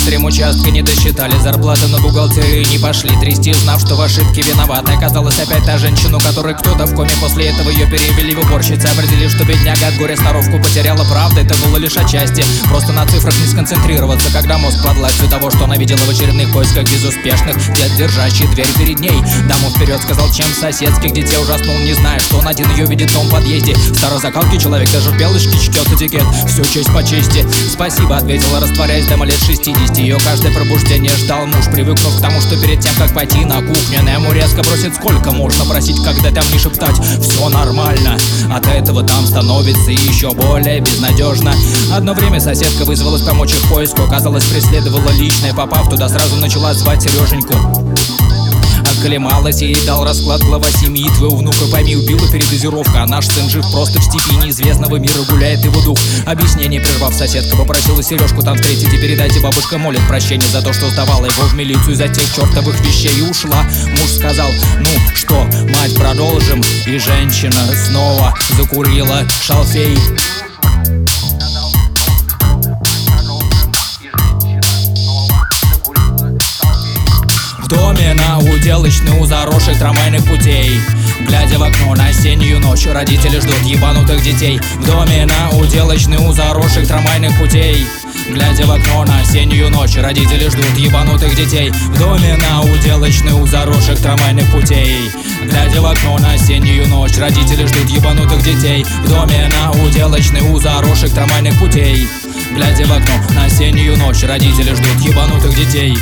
секретарем участка не досчитали зарплаты, на бухгалтерию не пошли трясти, знав, что в ошибке виновата оказалась опять та женщина, у которой кто-то в коме. После этого ее перевели в уборщицы, определив, что бедняга от горя сноровку потеряла. Правда, это было лишь отчасти, просто на цифрах не сконцентрироваться, когда мозг под властью того, что она видела в очередных поисках безуспешных. Дед, держащий дверь перед ней, даму вперед сказал, чем соседских детей ужаснул, не зная, что он один ее видит в том подъезде. Старой закалки человек даже в белочке чтет этикет, все честь по чести. Спасибо, ответила, растворяясь, дама лет 60. Ее каждое пробуждение ждал муж, привыкнув к тому, что перед тем, как пойти на кухню, она ему резко бросит: сколько можно просить, когда там не шептать все нормально. От этого там становится еще более безнадежно. Одно время соседка вызвалась помочь их поиску, оказалось, преследовала личное. Попав туда, сразу начала звать Сереженьку. Оклемалась, ей дал расклад глава семьи: твоего внука, пойми, убила передозировка, а наш сын жив просто в степи неизвестного мира, гуляет его дух. Объяснение прервав, соседка попросила Сережку там встретить и передайте, бабушка молит прощения за то, что сдавала его в милицию за тех чертовых вещей, и ушла. Муж сказал: ну что, мать, продолжим? И женщина снова закурила шалфей. В доме на Уделочной у заросших трамвайных путей, глядя в окно на осеннюю ночь, родители ждут ебанутых детей. В доме на Уделочной у заросших трамвайных путей, глядя в окно на осеннюю ночь, родители ждут ебанутых детей. В доме на Уделочной у заросших трамвайных путей, глядя в окно на осеннюю ночь, родители ждут ебанутых детей. В доме на Уделочной у заросших трамвайных путей, глядя в окно на осеннюю ночь, родители ждут ебанутых детей.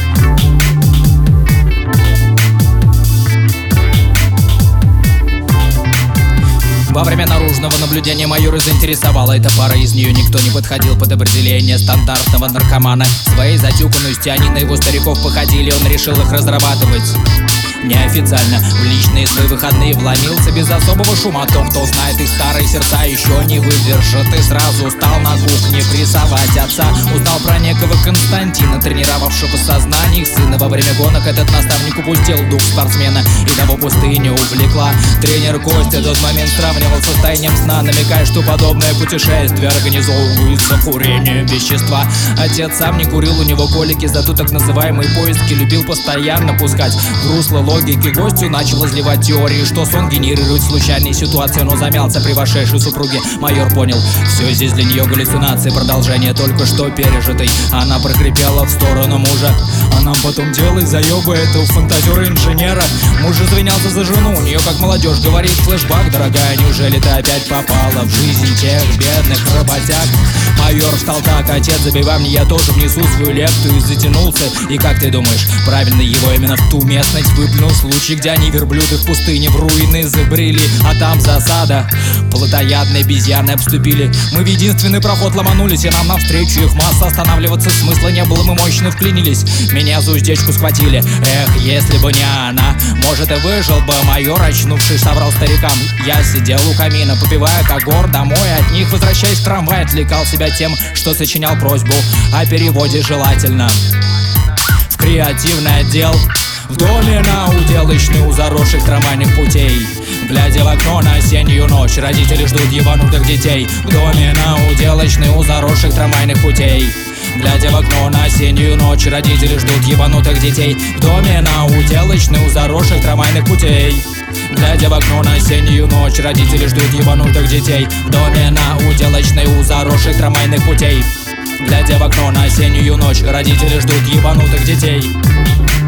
Во время наружного наблюдения майора заинтересовала эта пара, из нее никто не подходил под определение стандартного наркомана. Своей затюканностью они на его стариков походили, он решил их разрабатывать неофициально. В личные свои выходные вломился без особого шума. Тот, кто знает их старые сердца, еще не выдержит и сразу стал на кухне прессовать отца. Узнал про некого Константина, тренировавшего сознание их сына. Во время гонок этот наставник упустил дух спортсмена, и того пустыня увлекла. Тренер Костя в тот момент сравнивал состоянием сна, намекая, что подобное путешествие организовывается курением вещества. Отец сам не курил, у него колики, зато так называемые поиски любил постоянно пускать в русло логики. Гостю начал изливать теории, что сон генерирует случайные ситуации, но замялся при вошедшей супруге. Майор понял, все здесь для нее галлюцинации, продолжение только что пережитой. Она прохрипела в сторону мужа: а нам потом делай заебы этого фантазера-инженера. Муж извинялся за жену, у нее, как молодежь говорит, флешбак: дорогая, неужели ты опять попала в жизнь тех бедных работяг? Майор встал так: отец, забивай мне, я тоже внесу свою лепту. И затянулся. И как ты думаешь, правильно его именно в ту местность выплюнул? Случай, где они, верблюды, в пустыне в руины забрели, а там засада. Плотоядные обезьяны обступили. Мы в единственный проход ломанулись, и нам навстречу их масса. Останавливаться смысла не было, мы мощно вклинились. Меня за уздечку схватили. Эх, если бы не она, может, и выжил бы. Майор, очнувшись, соврал старикам: я сидел у камина, попивая когор, домой от них возвращаясь в трамвай, отвлекал себя тем, что сочинял просьбу о переводе, желательно в креативный отдел. В доме на Уделочной у заросших трамвайных путей, глядя в окно на осеннюю ночь, родители ждут ебанутых детей. В доме на Уделочной у заросших трамвайных путей, глядя в окно на осеннюю ночь, родители ждут ебанутых детей. В доме на Уделочной у заросших трамвайных путей, глядя в окно на осеннюю ночь, родители ждут ебанутых детей. В доме на Уделочной у заросших трамвайных путей, глядя в окно на осеннюю ночь, родители ждут ебанутых детей.